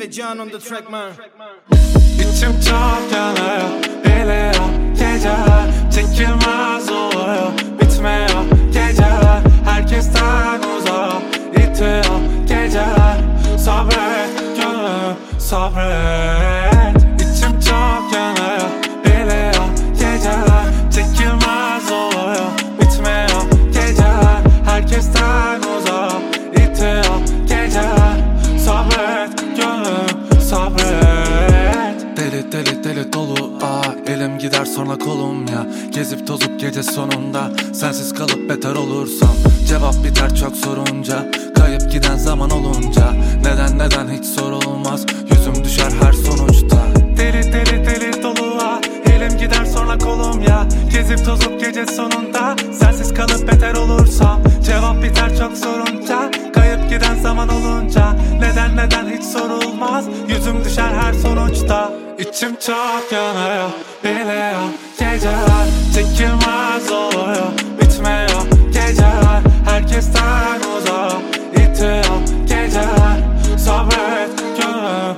ve Can on the track man. İçim çok yanıyor, biliyor geceler çekilmez oluyor, bitmiyor geceler, herkesten uzak itiyor geceler. Sabret gönlüm, sabret. İçim çok yanıyor, biliyor geceler çekilmez oluyor, bitmiyor geceler, herkesten uzak itiyor geceler. Sabret gönlüm, sabret. Deli deli deli dolu elim gider sonra kolum ya. Gezip tozup gece sonunda sensiz kalıp beter olursam, cevap biter çok sorunca, kayıp giden zaman olunca. Neden hiç sorulmaz, yüzüm düşer her sonuçta. Deli deli deli dolu elim gider sonra kolum ya. Gezip tozup gece sonunda sensiz kalıp beter olursam, cevap biter çok sorunca, kayıp giden zaman olunca. Neden hiç sorulmaz, yüzüm düşer her sonuçta. İçim çok yanıyor, biliyor geceler çekilmez oluyor, bitmiyor geceler, herkesten uzak itiyor geceler. Sabret gönlüm,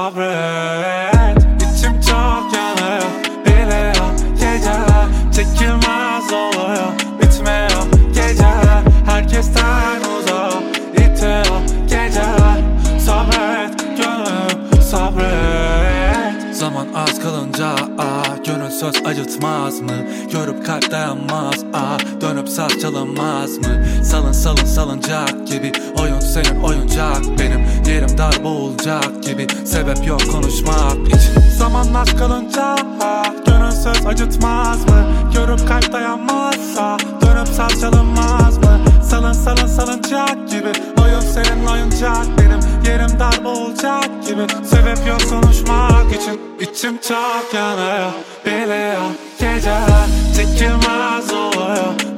sabret. İçim çok yanıyor, biliyor geceler çekilmez oluyor, bitmiyor geceler, herkesten uzak itiyor geceler. Sabret gönlüm, sabret. Zaman az kalınca gönül söz acıtmaz mı? Görüp kalp dayanmaz dönüp saz çalınmaz mı? Salın salıncak gibi, oyun senin oyuncak benim, yerim dar boğulacak gibi, sebep yok konuşmak için. Zaman az kalınca gönül söz acıtmaz mı? Görüp kalp dayanmazsa dönüp saz çalınmaz mı? Salın salıncak gibi, oyun senin oyuncak benim, yerim dar boğulacak gibi, sebep yok konuşmak için. İçim çok yanıyor, biliyor geceler çekilmez oluyor,